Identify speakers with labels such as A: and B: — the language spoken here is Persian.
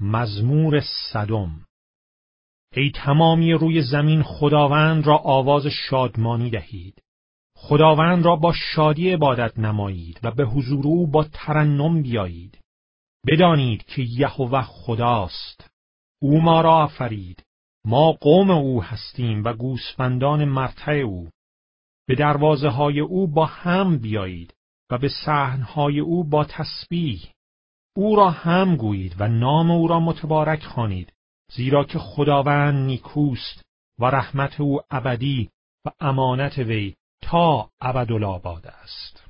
A: مزمور 100. ای تمامی روی زمین خداوند را آواز شادمانی دهید. خداوند را با شادی عبادت نمایید و به حضور او با ترنم بیایید. بدانید که یهوه خداست. او ما را آفرید. ما قوم او هستیم و گوسفندان مرتع او. به دروازه های او با حمد بیایید و به صحنهای او با تسبیح. او را حمد گویید و نام او را متبارک خوانید، زیرا که خداوند نیکوست و رحمت او ابدی و امانت وی تا ابدالآباد است.